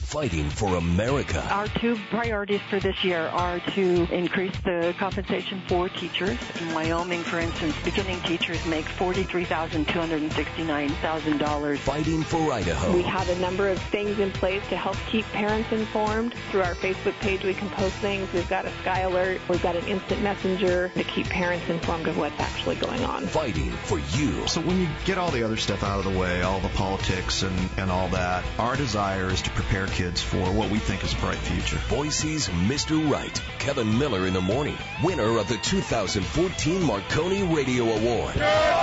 fighting for America. Our two priorities for this year are to increase the compensation for teachers. In Wyoming, for instance, beginning teachers make $43,269,000. Fighting for Idaho. We have a number of things in place to help keep parents informed. Through our Facebook page, we can post things. We've got a Sky Alert. We've got an instant messenger to keep parents informed of what's actually going on. Fighting for you. So when you get all the other stuff out of the way, all the politics and all that, our desire is to prepare kids for what we think is a bright future. Boise's Mr. Right, Kevin Miller in the morning, winner of the 2014 Marconi Radio Award.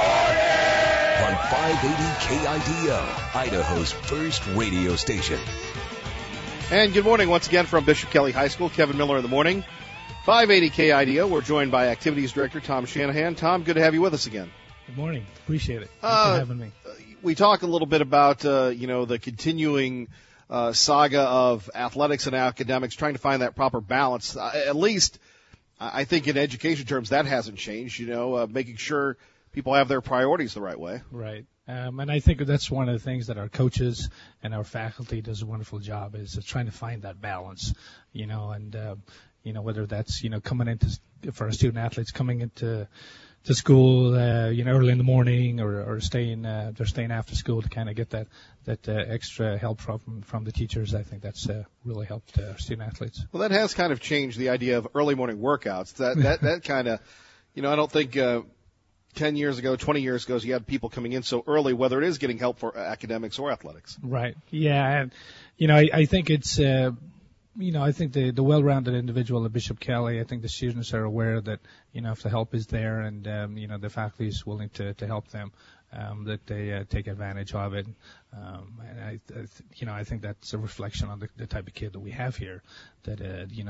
On 580 KIDO, Idaho's first radio station. And good morning once again from Bishop Kelly High School. Kevin Miller in the morning. 580 KIDO. We're joined by Activities Director Tom Shanahan. Tom, good to have you with us again. Good morning. Appreciate it. Thanks for having me. We talk a little bit about, the continuing saga of athletics and academics, trying to find that proper balance. At least, I think in education terms, that hasn't changed, making sure people have their priorities the right way. Right. And I think that's one of the things that our coaches and our faculty does a wonderful job is trying to find that balance, whether that's, coming into, for our student athletes coming into school, early in the morning or they're staying after school to kind of get that extra help from the teachers. I think that's really helped our student athletes. Well, that has kind of changed the idea of early morning workouts. That kind of, I don't think, 10 years ago, 20 years ago, you had people coming in so early, whether it is getting help for academics or athletics. Right. Yeah. And, I think it's, I think the well-rounded individual at Bishop Kelly, I think the students are aware that, if the help is there and, the faculty is willing to help them, that they take advantage of it. And I think that's a reflection on the type of kid that we have here that,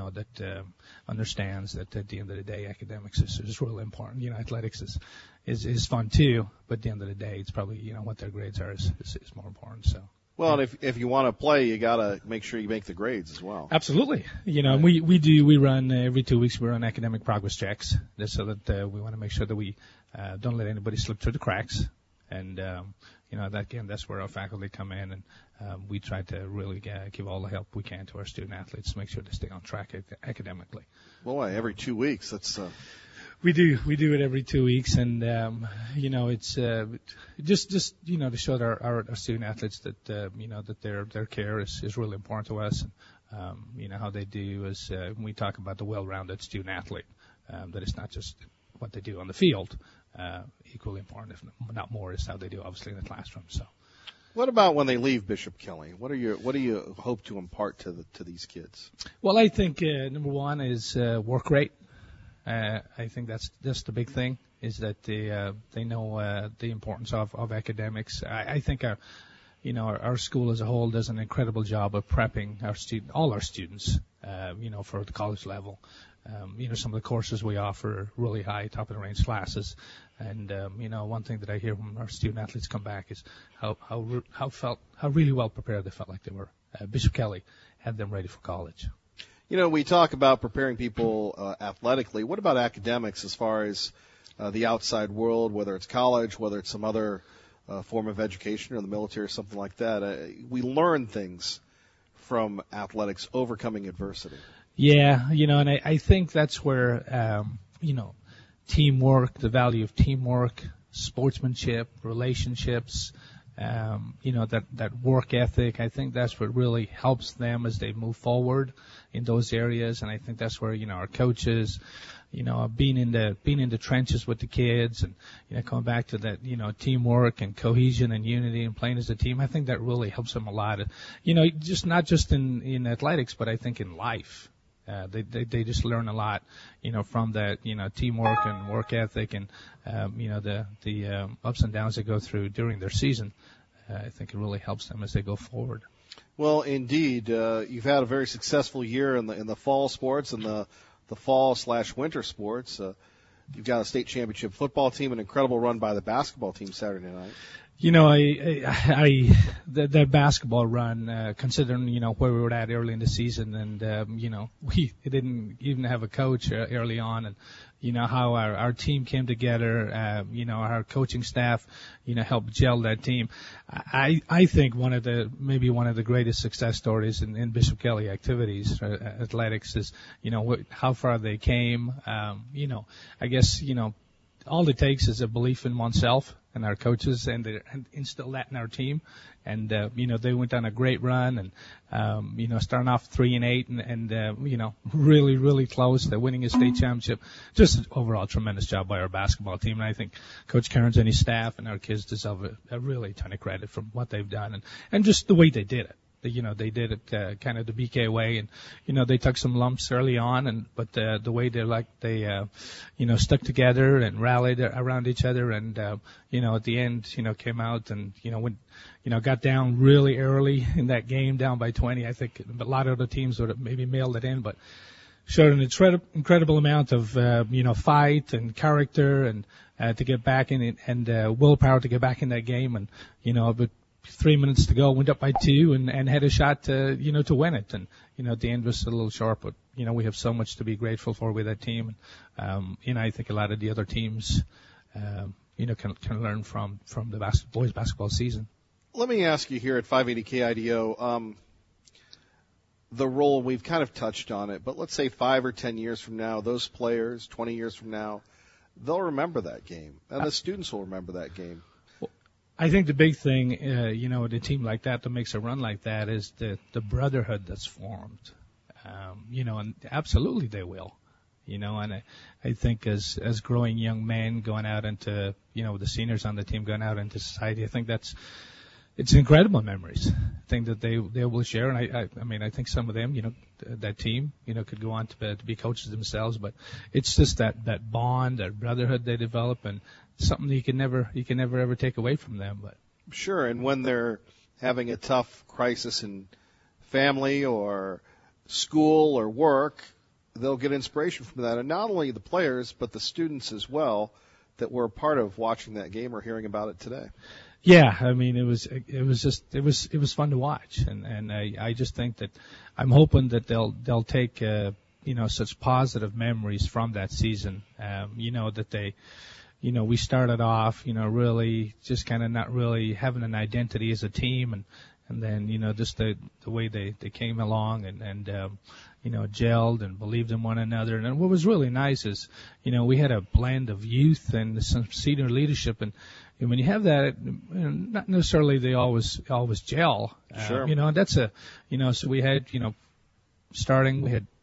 understands that at the end of the day, academics is really important. Athletics is fun too, but at the end of the day, it's probably, what their grades are is more important. So. Well, and if you want to play, you got to make sure you make the grades as well. Absolutely. Right. We run every 2 weeks, we run academic progress checks just so that we want to make sure that we don't let anybody slip through the cracks. And, that's where our faculty come in and we try to really give all the help we can to our student athletes to make sure they stay on track academically. Well, every 2 weeks, that's... We do it every 2 weeks, and it's just to show our student athletes that that their care is really important to us, and how they do is when we talk about the well-rounded student athlete, that it's not just what they do on the field, equally important, if not more, is how they do obviously in the classroom. So. What about when they leave Bishop Kelly? What do you hope to impart to these kids? Well, I think number one is work rate. I think that's the big thing is that they know the importance of academics. I think our school as a whole does an incredible job of prepping all our students, for the college level. Some of the courses we offer are really high, top of the range classes, and one thing that I hear when our student athletes come back is how really well prepared they felt like they were. Bishop Kelly had them ready for college. We talk about preparing people athletically. What about academics as far as the outside world, whether it's college, whether it's some other form of education or the military or something like that? We learn things from athletics, overcoming adversity. Yeah, and I think that's where, teamwork, the value of teamwork, sportsmanship, relationships, that work ethic, I think that's what really helps them as they move forward in those areas. And I think that's where, our coaches, being in the trenches with the kids and, coming back to that, teamwork and cohesion and unity and playing as a team. I think that really helps them a lot. Just not just in athletics, but I think in life. They just learn a lot, from that, teamwork and work ethic and, the ups and downs they go through during their season. I think it really helps them as they go forward. Well, indeed, you've had a very successful year in the fall sports and the fall/winter sports. You've got a state championship football team, an incredible run by the basketball team Saturday night. You know, the basketball run, considering, you know, where we were at early in the season, and, you know, we didn't even have a coach early on, and, you know, how our team came together, you know, our coaching staff, you know, helped gel that team. I think maybe one of the greatest success stories in Bishop Kelly activities, athletics, is, you know, how far they came. You know, I guess, you know, all it takes is a belief in oneself and our coaches, and instill that in our team. And, you know, they went on a great run, and, you know, starting off 3-8 and, you know, really, really close to winning a state championship. Just overall tremendous job by our basketball team. And I think Coach Kearns and his staff and our kids deserve a really ton of credit for what they've done and just the way they did it. You know, they did it kind of the BK way, and, you know, they took some lumps early on, but the way they you know, stuck together and rallied around each other, and, you know, at the end, you know, came out and, you know, went, you know, got down really early in that game, down by 20. I think a lot of the teams would have maybe mailed it in, but showed an incredible amount of, you know, fight and character and, to get back in it, and, willpower to get back in that game. And, you know, but 3 minutes to go, went up by 2 and had a shot to, you know, to win it. And, you know, at the end was a little short, but, you know, we have so much to be grateful for with that team. And, you know, I think a lot of the other teams, you know, can learn from the boys basketball season. Let me ask you here at 580 KIDO, the role, we've kind of touched on it, but let's say 5 or 10 years from now, those players, 20 years from now, they'll remember that game, and the students will remember that game. I think the big thing, you know, with a team like that makes a run like that is the brotherhood that's formed. You know, and absolutely they will. You know, and I think as growing young men going out into, you know, the seniors on the team going out into society, I think it's incredible memories. I think that they will share, and I mean, I think some of them, you know, that team, you know, could go on to be coaches themselves, but it's just that bond, that brotherhood they develop, and something that you can never ever take away from them. But sure, and when they're having a tough crisis in family or school or work, they'll get inspiration from that, and not only the players but the students as well that were a part of watching that game or hearing about it today. Yeah, I mean, it was fun to watch, and I just think that I'm hoping that they'll take you know, such positive memories from that season. You know, that they, you know, we started off, you know, really just kind of not really having an identity as a team, and then, you know, just the way they came along and you know, gelled and believed in one another. And what was really nice is, you know, we had a blend of youth and some senior leadership, and when you have that, not necessarily they always gel. Sure. You know, and that's you know, so we had, you know, starting, we had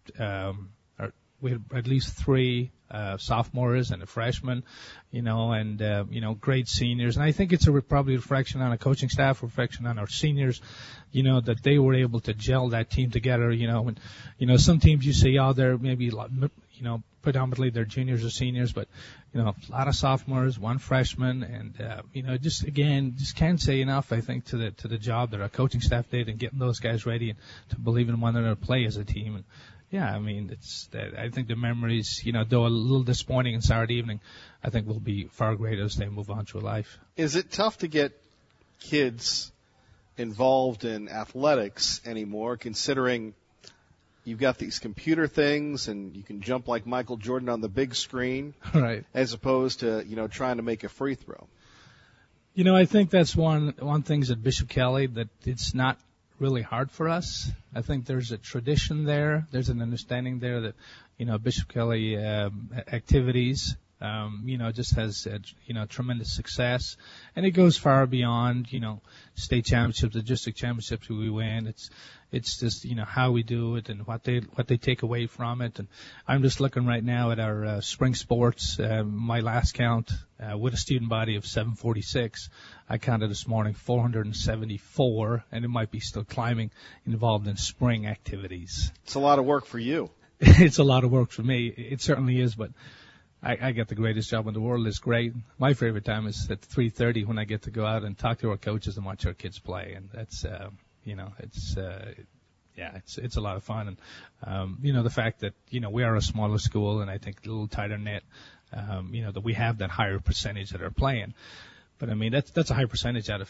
at least 3 sophomores and a freshman, you know, and, you know, great seniors. And I think it's probably a reflection on a coaching staff, reflection on our seniors, you know, that they were able to gel that team together, you know. And, you know, some teams you say, oh, they're maybe, you know, predominantly they're juniors or seniors, but, you know, a lot of sophomores, 1 freshman, and, you know, just can't say enough, I think, to the job that our coaching staff did in getting those guys ready and to believe in one another, play as a team. And, yeah, I mean, I think the memories, you know, though a little disappointing on Saturday evening, I think will be far greater as they move on through life. Is it tough to get kids involved in athletics anymore, considering you've got these computer things and you can jump like Michael Jordan on the big screen, right, as opposed to, you know, trying to make a free throw? You know, I think that's one thing at Bishop Kelly, that it's not really hard for us. I think there's a tradition there. There's an understanding there that, you know, Bishop Kelly activities, you know, just has, you know, tremendous success, and it goes far beyond, you know, state championships, the district championships we win. It's just, you know, how we do it and what they take away from it. And I'm just looking right now at our spring sports. My last count with a student body of 746, I counted this morning 474, and it might be still climbing, involved in spring activities. It's a lot of work for you. It's a lot of work for me. It certainly is, but I get the greatest job in the world. It's great. My favorite time is at 3:30 when I get to go out and talk to our coaches and watch our kids play, and that's you know, it's a lot of fun. And you know, the fact that, you know, we are a smaller school, and I think a little tighter knit, you know, that we have that higher percentage that are playing. But I mean, that's a high percentage out of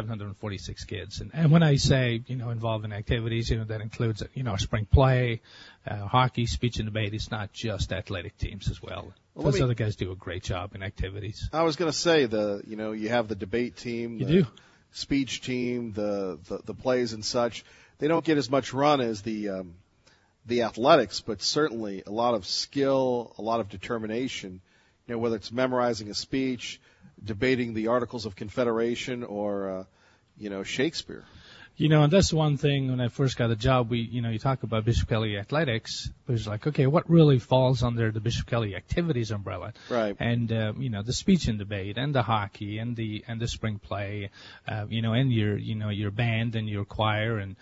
746 kids. And when I say, involved in activities, that includes, spring play, hockey, speech and debate. It's not just athletic teams as well. Those other guys do a great job in activities. I was going to say you have the debate team, the speech team, the plays and such. They don't get as much run as the athletics, but certainly a lot of skill, a lot of determination, whether it's memorizing a speech, debating the Articles of Confederation, or, Shakespeare. And that's one thing when I first got the job, you talk about Bishop Kelly Athletics, but it's like, okay, what really falls under the Bishop Kelly activities umbrella? Right. And, the speech and debate and the hockey and the spring play, and your band and your choir and,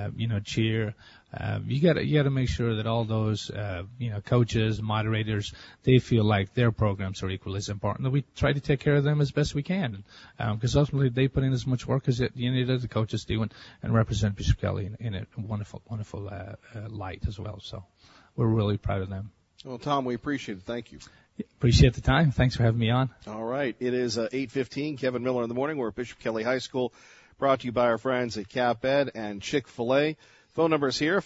cheer. You gotta make sure that all those, coaches, moderators, they feel like their programs are equally as important, that we try to take care of them as best we can. Because ultimately they put in as much work as the coaches do and represent Bishop Kelly in a wonderful, wonderful, light as well. So we're really proud of them. Well, Tom, we appreciate it. Thank you. Appreciate the time. Thanks for having me on. All right. It is 8:15. Kevin Miller in the morning. We're at Bishop Kelly High School, brought to you by our friends at Cap Ed and Chick-fil-A. Phone numbers here,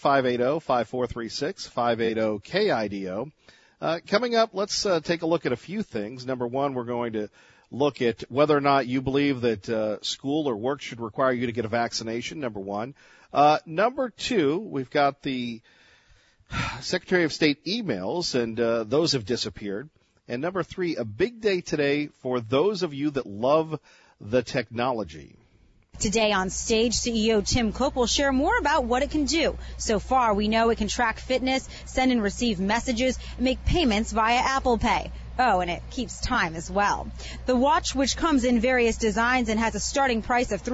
580-5436, 580-KIDO. Coming up, let's take a look at a few things. Number one, we're going to look at whether or not you believe that school or work should require you to get a vaccination, number one. Number two, we've got the Secretary of State emails, and those have disappeared. And number three, a big day today for those of you that love the technology. Today on stage, CEO Tim Cook will share more about what it can do. So far, we know it can track fitness, send and receive messages, and make payments via Apple Pay. Oh, and it keeps time as well. The watch, which comes in various designs and has a starting price of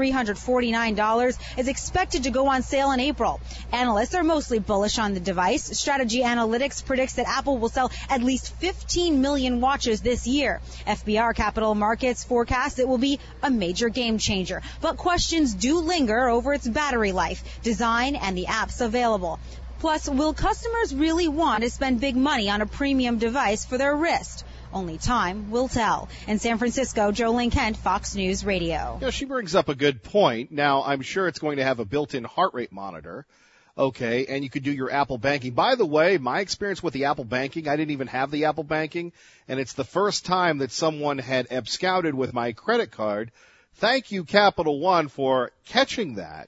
$349, is expected to go on sale in April. Analysts are mostly bullish on the device. Strategy Analytics predicts that Apple will sell at least 15 million watches this year. FBR Capital Markets forecasts it will be a major game changer. But questions do linger over its battery life, design, and the apps available. Plus, will customers really want to spend big money on a premium device for their wrist? Only time will tell. In San Francisco, Jolene Kent, Fox News Radio. She brings up a good point. Now, I'm sure it's going to have a built-in heart rate monitor. Okay, and you could do your Apple banking. By the way, my experience with the Apple banking, I didn't even have the Apple banking, and it's the first time that someone had absconded with my credit card. Thank you, Capital One, for catching that.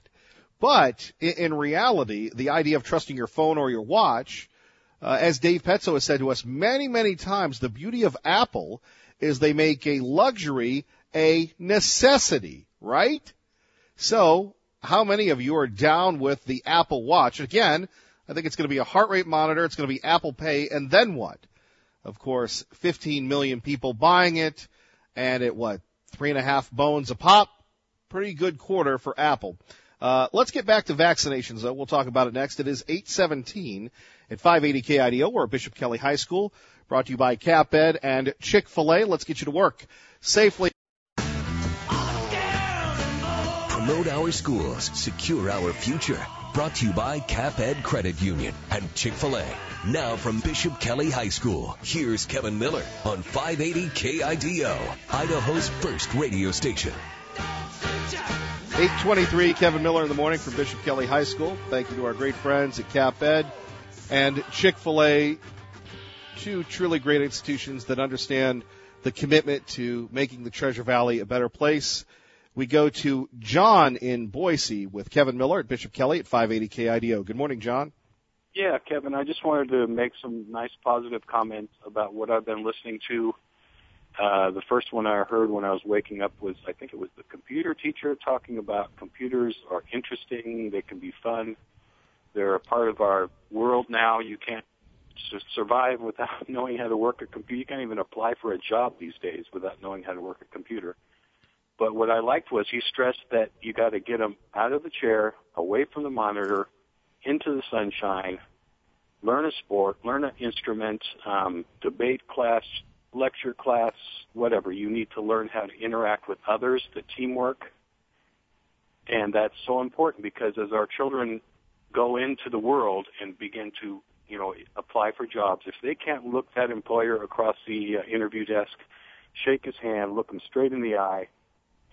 But in reality, the idea of trusting your phone or your watch, as Dave Petzo has said to us many, many times, the beauty of Apple is they make a luxury a necessity, right? So how many of you are down with the Apple Watch? Again, I think it's going to be a heart rate monitor. It's going to be Apple Pay. And then what? Of course, 15 million people buying it. And at what? 3.5 bones a pop. Pretty good quarter for Apple. Let's get back to vaccinations, though. We'll talk about it next. It is 8:17 at 580 KIDO. We're at Bishop Kelly High School, brought to you by Cap Ed and Chick-fil-A. Let's get you to work safely. Promote our schools, secure our future. Brought to you by Cap Ed Credit Union and Chick-fil-A. Now from Bishop Kelly High School, here's Kevin Miller on 580 KIDO, Idaho's first radio station. 8:23, Kevin Miller in the morning from Bishop Kelly High School. Thank you to our great friends at Cap Ed and Chick-fil-A, two truly great institutions that understand the commitment to making the Treasure Valley a better place. We go to John in Boise with Kevin Miller at Bishop Kelly at 580 KIDO. Good morning, John. Yeah, Kevin, I just wanted to make some nice positive comments about what I've been listening to. The first one I heard when I was waking up was, I think it was the computer teacher talking about computers are interesting, they can be fun, they're a part of our world now. You can't survive without knowing how to work a computer. You can't even apply for a job these days without knowing how to work a computer. But what I liked was he stressed that you got to get them out of the chair, away from the monitor, into the sunshine, learn a sport, learn an instrument, debate class, lecture class, whatever. You need to learn how to interact with others, the teamwork. And that's so important because as our children go into the world and begin to, apply for jobs, if they can't look that employer across the interview desk, shake his hand, look him straight in the eye,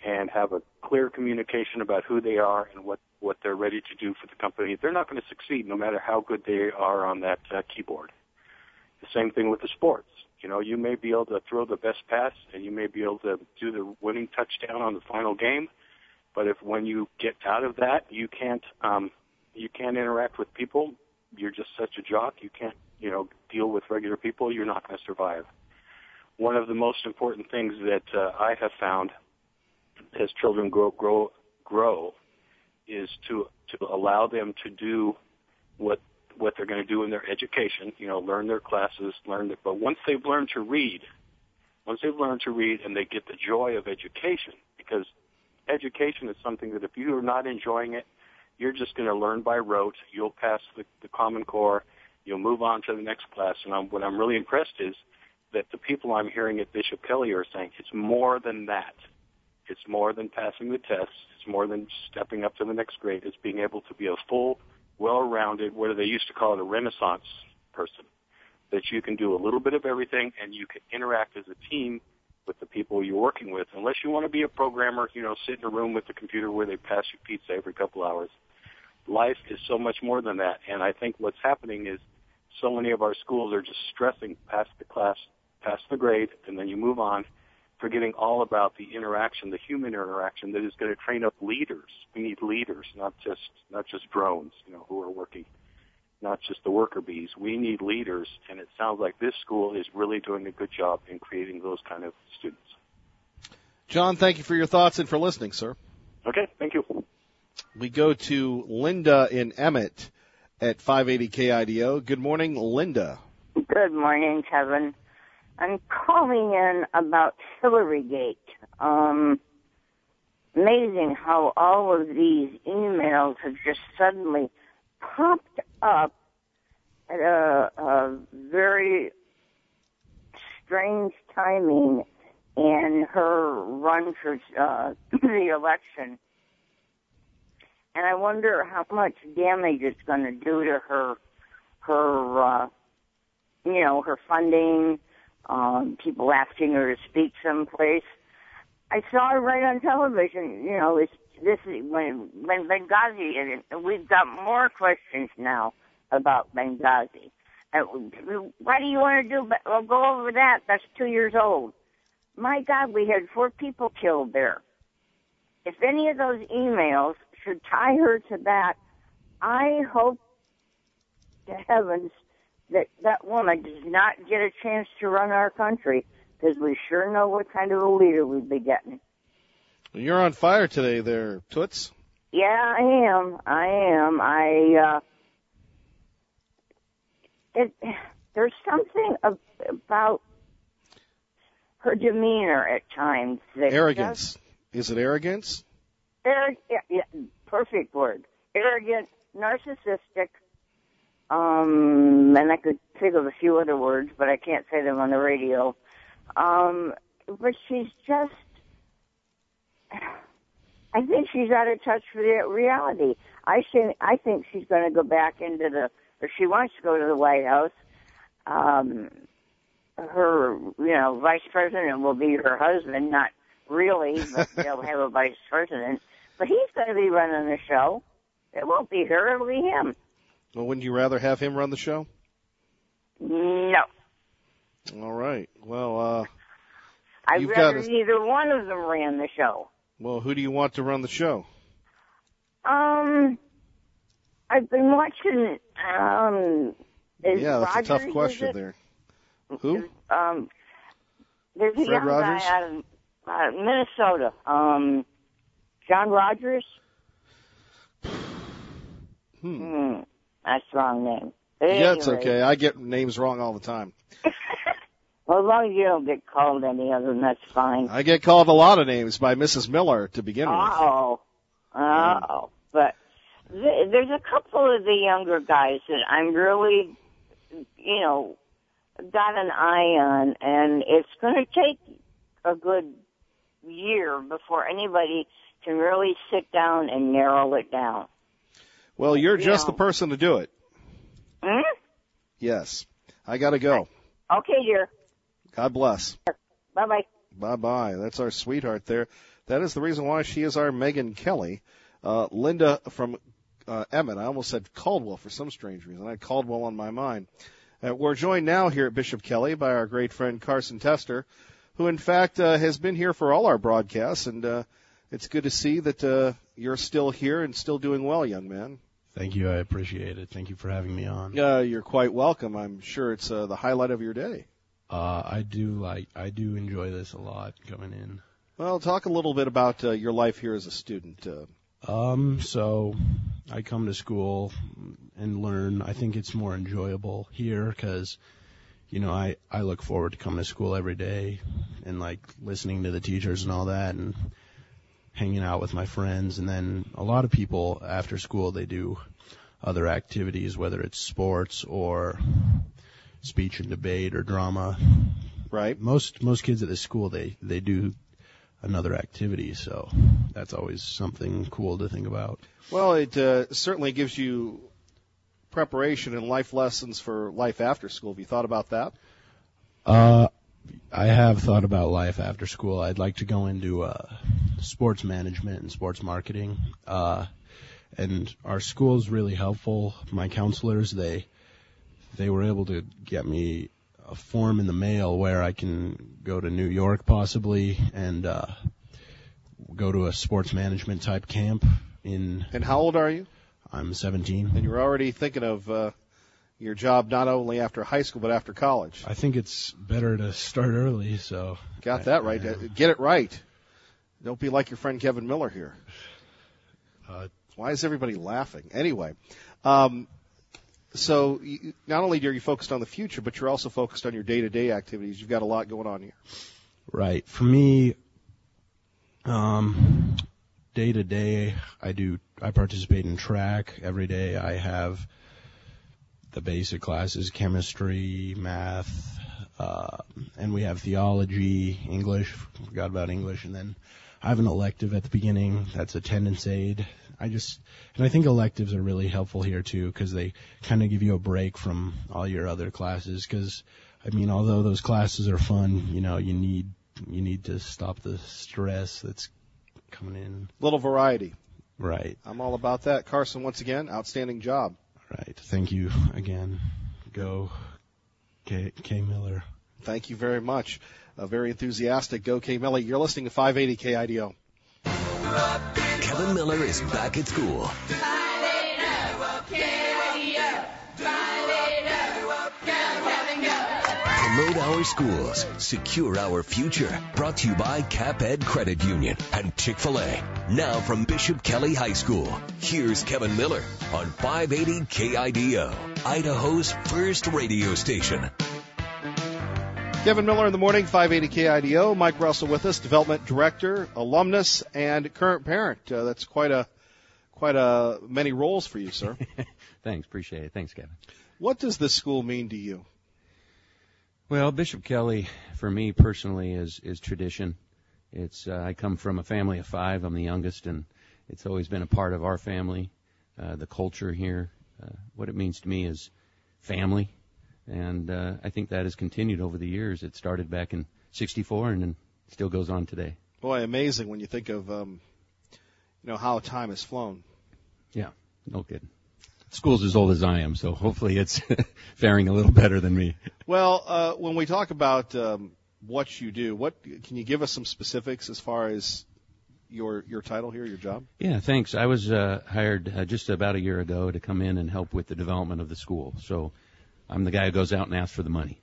and have a clear communication about who they are and what they're ready to do for the company, they're not going to succeed no matter how good they are on that keyboard. The same thing with the sports. You know, you may be able to throw the best pass and you may be able to do the winning touchdown on the final game, but if when you get out of that, you can't interact with people, you're just such a jock, you can't, deal with regular people, you're not going to survive. One of the most important things that I have found as children grow is to allow them to do what they're going to do in their education, learn their classes, but once they've learned to read and they get the joy of education, because education is something that if you're not enjoying it, you're just going to learn by rote. You'll pass the Common Core. You'll move on to the next class. And what I'm really impressed is that the people I'm hearing at Bishop Kelly are saying it's more than that. It's more than passing the tests. It's more than stepping up to the next grade. It's being able to be a full, well-rounded, what they used to call it, a Renaissance person, that you can do a little bit of everything and you can interact as a team with the people you're working with. Unless you want to be a programmer, sit in a room with the computer where they pass you pizza every couple hours. Life is so much more than that. And I think what's happening is so many of our schools are just stressing pass the class, pass the grade, and then you move on, forgetting all about the interaction, the human interaction that is going to train up leaders. We need leaders, not just drones, who are working, not just the worker bees. We need leaders, and it sounds like this school is really doing a good job in creating those kind of students. John, thank you for your thoughts and for listening, sir. Okay, thank you. We go to Linda in Emmett at 580 KIDO. Good morning, Linda. Good morning, Kevin. I'm calling in about Hillarygate. Amazing how all of these emails have just suddenly popped up at a very strange timing in her run for the election. And I wonder how much damage it's going to do to her funding, people asking her to speak someplace. I saw her right on television, this is when Benghazi, and we've got more questions now about Benghazi. Why do you want to do, well, go over that, that's 2 years old. My God, we had 4 people killed there. If any of those emails should tie her to that, I hope to heavens that woman does not get a chance to run our country, because we sure know what kind of a leader we'd be getting. You're on fire today there, Toots. Yeah, I am. There's something about her demeanor at times. Arrogance. Is it arrogance? Yeah, perfect word. Arrogant, narcissistic, and I could think of a few other words, but I can't say them on the radio. But she's just, I think she's out of touch with reality. I think she's going to go back or she wants to go to the White House. Her, vice president will be her husband, not really, but they'll have a vice president. But he's going to be running the show. It won't be her, it'll be him. Well, wouldn't you rather have him run the show? No. All right. Well, I'd rather neither one of them ran the show. Well, who do you want to run the show? I've been watching, that's Rogers, a tough question there. Who? There's a young Rogers? guy out of Minnesota. John Rogers? That's the wrong name. Yeah, it's okay. I get names wrong all the time. Well, as long as you don't get called any of them, that's fine. I get called a lot of names by Mrs. Miller to begin with. But there's a couple of the younger guys that I'm really, got an eye on, and it's going to take a good year before anybody can really sit down and narrow it down. Well, you're just the person to do it. Yes. I got to go. Okay, dear. God bless. Bye-bye. Bye-bye. That's our sweetheart there. That is the reason why she is our Megan Kelly. Linda from Emmett. I almost said Caldwell for some strange reason. I had Caldwell on my mind. We're joined now here at Bishop Kelly by our great friend Carson Tester, who in fact has been here for all our broadcasts, and it's good to see that you're still here and still doing well, young man. Thank you. I appreciate it. Thank you for having me on. You're quite welcome. I'm sure it's the highlight of your day. I do enjoy this a lot coming in. Well, talk a little bit about your life here as a student. So I come to school and learn. I think it's more enjoyable here because, I look forward to coming to school every day and like listening to the teachers and all that and hanging out with my friends. And then a lot of people after school, they do other activities, whether it's sports or speech and debate or drama. Right. Most kids at this school, they do another activity, so that's always something cool to think about. Well, it certainly gives you preparation and life lessons for life after school. Have you thought about that? I have thought about life after school. I'd like to go into sports management and sports marketing. And our school is really helpful. My counselors, they were able to get me a form in the mail where I can go to New York possibly and go to a sports management type camp in. And how old are you? I'm 17. And you're already thinking of your job not only after high school but after college. I think it's better to start early, so. Got that right. Get it right. Don't be like your friend Kevin Miller here. Why is everybody laughing? Anyway, so not only are you focused on the future, but you're also focused on your day-to-day activities. You've got a lot going on here. Right. For me, day-to-day, I participate in track every day. I have the basic classes, chemistry, math, and we have theology, English. Forgot about English. And then I have an elective at the beginning. That's attendance aid. And I think electives are really helpful here too because they kind of give you a break from all your other classes because, although those classes are fun, you need to stop the stress that's coming in. Little variety. Right. I'm all about that. Carson, once again, outstanding job. Right. Thank you again. Go K. Miller. Thank you very much. Very enthusiastic. Go K. Miller. You're listening to 580 KIDO. Kevin Miller is back at school. Promote our schools. Secure our future. Brought to you by Cap Ed Credit Union and Chick-fil-A. Now from Bishop Kelly High School, here's Kevin Miller on 580 KIDO, Idaho's first radio station. Kevin Miller in the morning, 580 KIDO. Mike Russell with us, development director, alumnus, and current parent. That's quite a many roles for you, sir. Thanks, appreciate it. Thanks, Kevin. What does this school mean to you? Well, Bishop Kelly, for me personally, is tradition. It's I come from a family of 5. I'm the youngest, and it's always been a part of our family. The culture here, what it means to me is family. And I think that has continued over the years. It started back in '64 and then still goes on today. Boy, amazing when you think of, how time has flown. Yeah, no kidding. School's as old as I am, so hopefully it's faring a little better than me. Well, when we talk about what you do, can you give us some specifics as far as your title here, your job? Yeah, thanks. I was hired just about a year ago to come in and help with the development of the school. So I'm the guy who goes out and asks for the money.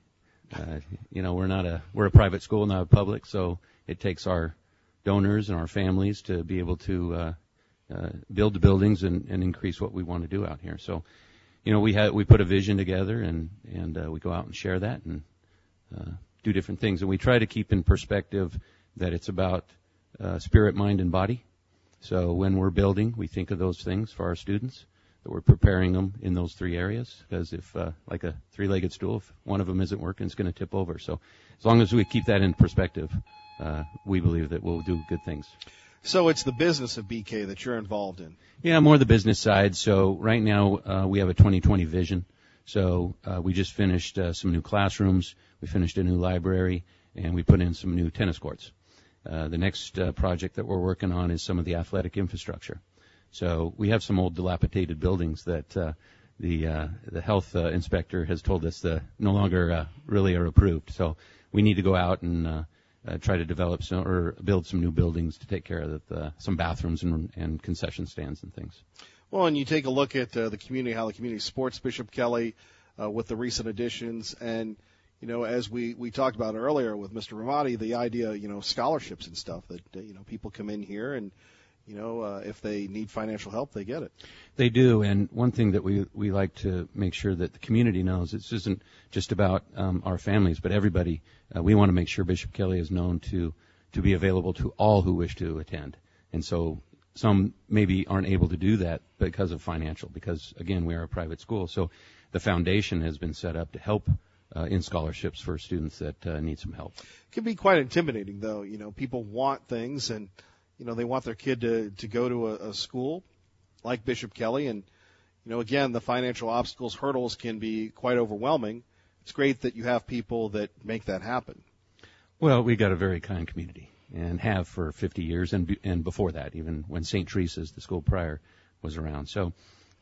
We're a private school, not a public, so it takes our donors and our families to be able to build the buildings and increase what we want to do out here. So, we put a vision together and we go out and share that and do different things. And we try to keep in perspective that it's about spirit, mind, and body. So when we're building, we think of those things for our students, that we're preparing them in those 3 areas. Because if, like a 3-legged stool, if one of them isn't working, it's going to tip over. So as long as we keep that in perspective, we believe that we'll do good things. So it's the business of BK that you're involved in. Yeah, more the business side. So right now we have a 2020 vision. So we just finished some new classrooms. We finished a new library, and we put in some new tennis courts. The next project that we're working on is some of the athletic infrastructure. So we have some old dilapidated buildings that the health inspector has told us no longer really are approved. So we need to go out and try to develop or build some new buildings to take care of some bathrooms and concession stands and things. Well, and you take a look at the community, how the community supports Bishop Kelly with the recent additions, and as we talked about earlier with Mr. Ramadi, the idea, scholarships and stuff that people come in here and if they need financial help, they get it. They do, and one thing that we like to make sure that the community knows, this isn't just about our families, but everybody. We want to make sure Bishop Kelly is known to be available to all who wish to attend. And so some maybe aren't able to do that because of financial, because, again, we are a private school. So the foundation has been set up to help in scholarships for students that need some help. It can be quite intimidating, though. People want things, and they want their kid to go to a school like Bishop Kelly. And, again, the financial obstacles, hurdles can be quite overwhelming. It's great that you have people that make that happen. Well, we've got a very kind community and have for 50 years and before that, even when St. Teresa's, the school prior, was around. So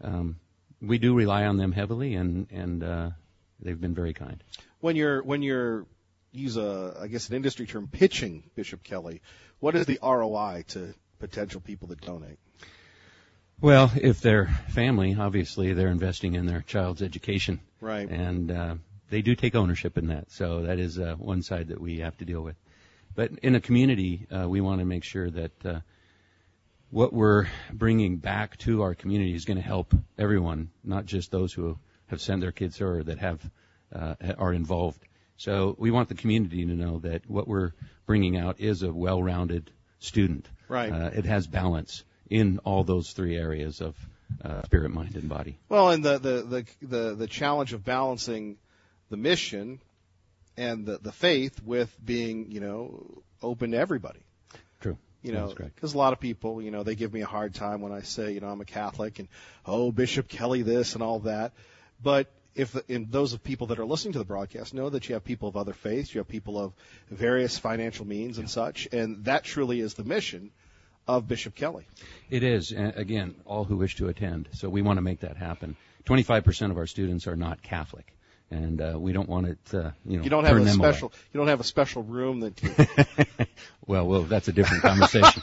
we do rely on them heavily, and they've been very kind. When you're use an industry term, pitching Bishop Kelly, what is the ROI to potential people that donate? Well, if they're family, obviously they're investing in their child's education. Right. And they do take ownership in that. So that is one side that we have to deal with. But in a community, we want to make sure that what we're bringing back to our community is going to help everyone, not just those who have sent their kids or that are involved. So we want the community to know that what we're bringing out is a well-rounded student. Right. It has balance in all those three areas of spirit, mind, and body. Well, and the challenge of balancing the mission and the faith with being, open to everybody. True. That's correct. Because a lot of people, they give me a hard time when I say, I'm a Catholic and, Bishop Kelly this and all that. But those of people that are listening to the broadcast know that you have people of other faiths, you have people of various financial means and such, and that truly is the mission of Bishop Kelly. It is, and again, all who wish to attend. So we want to make that happen. 25% of our students are not Catholic, and we don't want it, you don't have turn them away. You don't have a special room that you... well, that's a different conversation.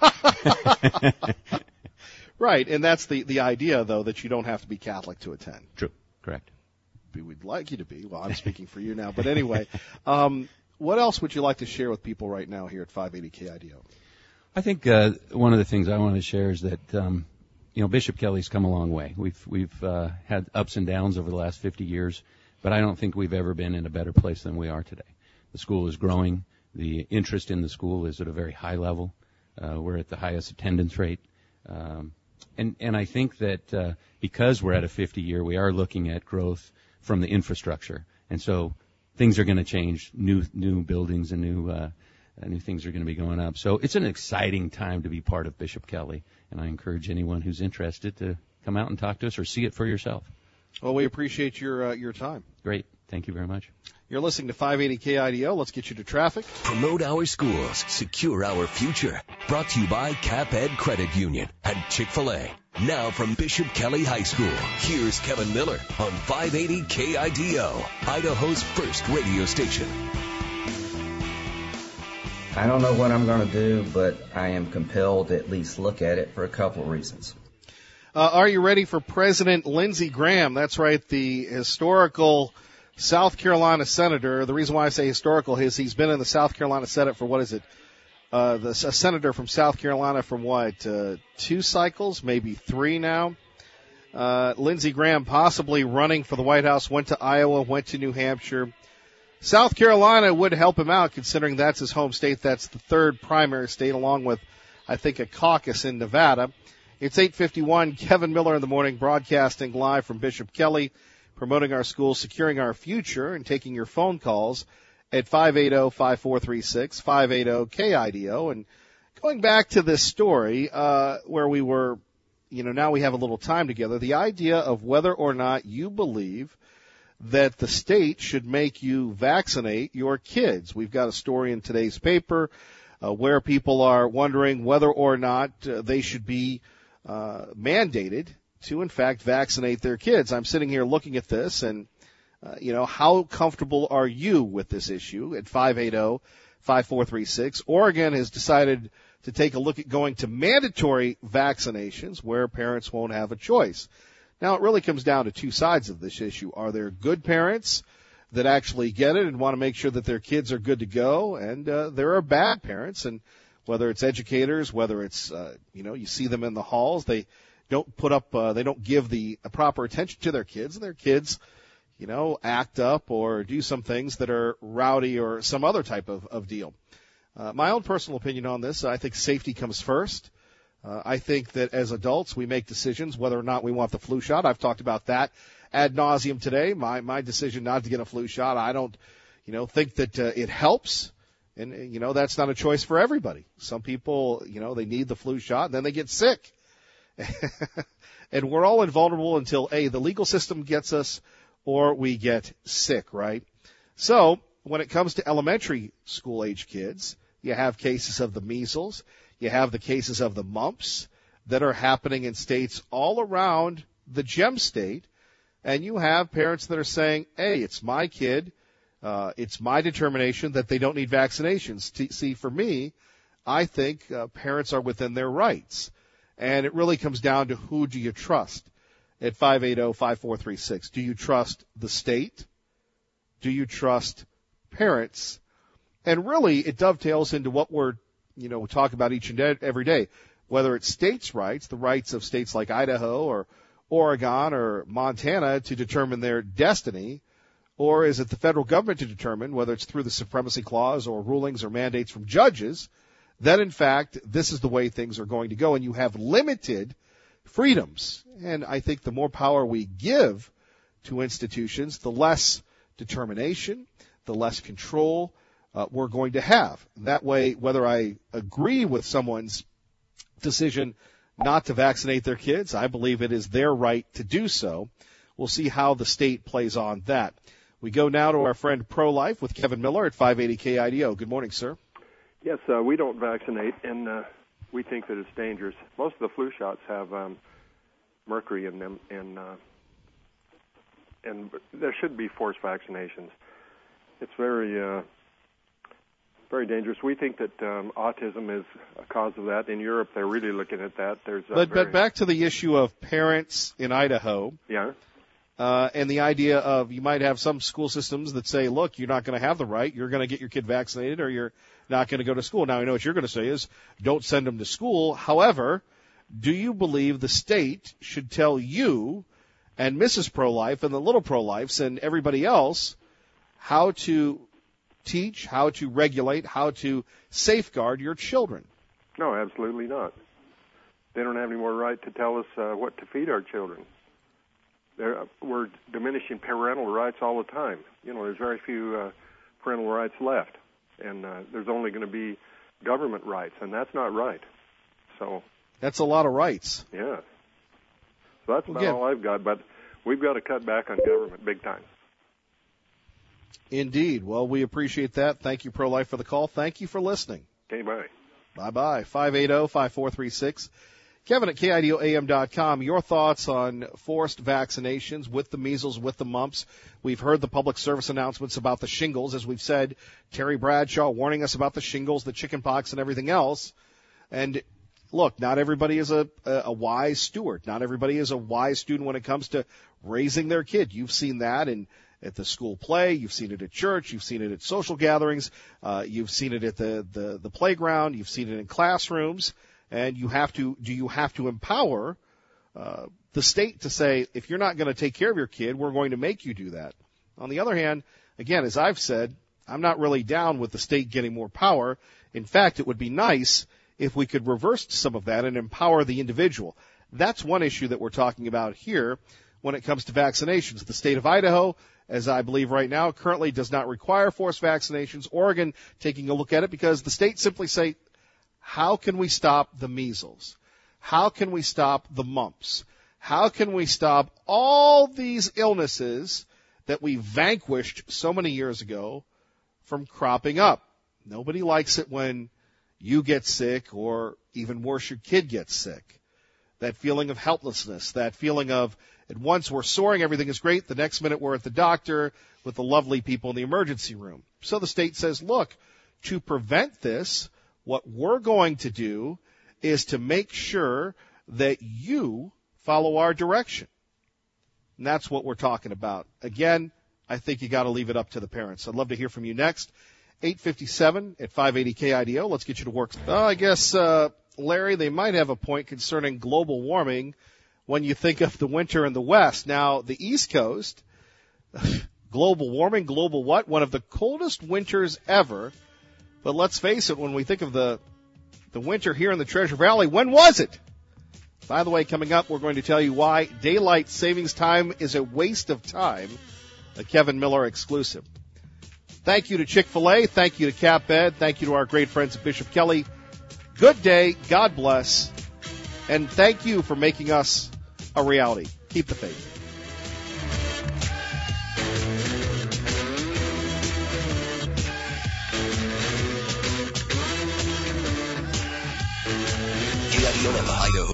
Right, and that's the idea, though, that you don't have to be Catholic to attend. True, correct. We'd like you to be. Well, I'm speaking for you now. But anyway, what else would you like to share with people right now here at 580 KIDO? I think one of the things I want to share is that Bishop Kelly's come a long way. We've had ups and downs over the last 50 years, but I don't think we've ever been in a better place than we are today. The school is growing. The interest in the school is at a very high level. We're at the highest attendance rate. And I think that because we're at a 50-year, we are looking at growth from the infrastructure. And so things are going to change, new buildings and new things are going to be going up. So it's an exciting time to be part of Bishop Kelly, and I encourage anyone who's interested to come out and talk to us or see it for yourself. Well, we appreciate your time. Great. Thank you very much. You're listening to 580 KIDO. Let's get you to traffic. Promote our schools. Secure our future. Brought to you by CapEd Credit Union and Chick-fil-A. Now from Bishop Kelly High School, here's Kevin Miller on 580 KIDO, Idaho's first radio station. I don't know what I'm going to do, but I am compelled to at least look at it for a couple of reasons. Are you ready for President Lindsey Graham? That's right, the historical South Carolina senator. The reason why I say historical is he's been in the South Carolina Senate for, a senator from South Carolina from 2 cycles, maybe 3 now. Lindsey Graham possibly running for the White House, went to Iowa, went to New Hampshire. South Carolina would help him out considering that's his home state. That's the third primary state along with, I think, a caucus in Nevada. It's 8:51. Kevin Miller in the morning, broadcasting live from Bishop Kelly, promoting our school, securing our future, and taking your phone calls at 580-5436, 580-KIDO. And going back to this story where we were, now we have a little time together, the idea of whether or not you believe that the state should make you vaccinate your kids. We've got a story in today's paper where people are wondering whether or not they should be mandated to, in fact, vaccinate their kids. I'm sitting here looking at this, and, how comfortable are you with this issue at 580-5436? Oregon has decided to take a look at going to mandatory vaccinations where parents won't have a choice. Now, it really comes down to two sides of this issue. Are there good parents that actually get it and want to make sure that their kids are good to go? And there are bad parents, and whether it's educators, whether it's, you see them in the halls, they don't they don't give the proper attention to their kids, and their kids, act up or do some things that are rowdy or some other type of deal. My own personal opinion on this, I think safety comes first. I think that as adults, we make decisions whether or not we want the flu shot. I've talked about that ad nauseum today. My decision not to get a flu shot, I don't, think that it helps. And, that's not a choice for everybody. Some people, they need the flu shot and then they get sick. And we're all invulnerable until, A, the legal system gets us or we get sick, right? So when it comes to elementary school age kids, you have cases of the measles. You have the cases of the mumps that are happening in states all around the gem state. And you have parents that are saying, hey, it's my kid. It's my determination that they don't need vaccinations. See, for me, I think parents are within their rights. And it really comes down to who do you trust at 580-5436. Do you trust the state? Do you trust parents? And really, it dovetails into what we talk about each and every day, whether it's states' rights, the rights of states like Idaho or Oregon or Montana to determine their destiny, or is it the federal government to determine, whether it's through the Supremacy Clause or rulings or mandates from judges, that in fact this is the way things are going to go, and you have limited freedoms. And I think the more power we give to institutions, the less determination, the less control we're going to have. That way, whether I agree with someone's decision not to vaccinate their kids, I believe it is their right to do so. We'll see how the state plays on that. We go now to our friend Pro-Life with Kevin Miller at 580 KIDO. Good morning, sir. Yes, we don't vaccinate, and we think that it's dangerous. Most of the flu shots have mercury in them, and there should be forced vaccinations. It's very dangerous. We think that autism is a cause of that. In Europe, they're really looking at that. But back to the issue of parents in Idaho. Yeah. And the idea of you might have some school systems that say, look, you're not going to have the right. You're going to get your kid vaccinated or you're not going to go to school. Now, I know what you're going to say is don't send them to school. However, do you believe the state should tell you and Mrs. Pro-Life and the little Pro-Lifes and everybody else how to teach, how to regulate, how to safeguard your children? No, absolutely not. They don't have any more right to tell us what to feed our children. We're diminishing parental rights all the time. There's very few parental rights left, and there's only going to be government rights, and that's not right. So that's a lot of rights. Yeah. So that's about all I've got, but we've got to cut back on government big time. Indeed. Well, we appreciate that. Thank you, Pro-Life, for the call. Thank you for listening. Okay, bye. Bye-bye. 580-5436. Kevin at KIDOAM.com. Your thoughts on forced vaccinations with the measles, with the mumps. We've heard the public service announcements about the shingles. As we've said, Terry Bradshaw warning us about the shingles, the chickenpox, and everything else. And look, not everybody is a wise steward. Not everybody is a wise student when it comes to raising their kid. You've seen that at the school play. You've seen it at church. You've seen it at social gatherings. You've seen it at the playground. You've seen it in classrooms. And you have to empower the state to say, if you're not going to take care of your kid, we're going to make you do that. On the other hand, again, as I've said, I'm not really down with the state getting more power. In fact, it would be nice if we could reverse some of that and empower the individual. That's one issue that we're talking about here when it comes to vaccinations. The state of Idaho, as I believe right now, currently does not require forced vaccinations. Oregon taking a look at it because the states simply say, how can we stop the measles? How can we stop the mumps? How can we stop all these illnesses that we vanquished so many years ago from cropping up? Nobody likes it when you get sick, or even worse, your kid gets sick. That feeling of helplessness, that feeling of at once we're soaring, everything is great, the next minute we're at the doctor with the lovely people in the emergency room. So the state says, look, to prevent this, what we're going to do is to make sure that you follow our direction. And that's what we're talking about. Again, I think you got to leave it up to the parents. I'd love to hear from you next. 8:57 at 580 KIDO. Let's get you to work. I guess, Larry, they might have a point concerning global warming when you think of the winter in the West. Now, the East Coast, global warming, global what? One of the coldest winters ever. But let's face it, when we think of the winter here in the Treasure Valley, when was it? By the way, coming up, we're going to tell you why daylight savings time is a waste of time, a Kevin Miller exclusive. Thank you to Chick-fil-A. Thank you to Cap Ed. Thank you to our great friends at Bishop Kelly. Good day. God bless. And thank you for making us a reality. Keep the faith. KIDO Idaho.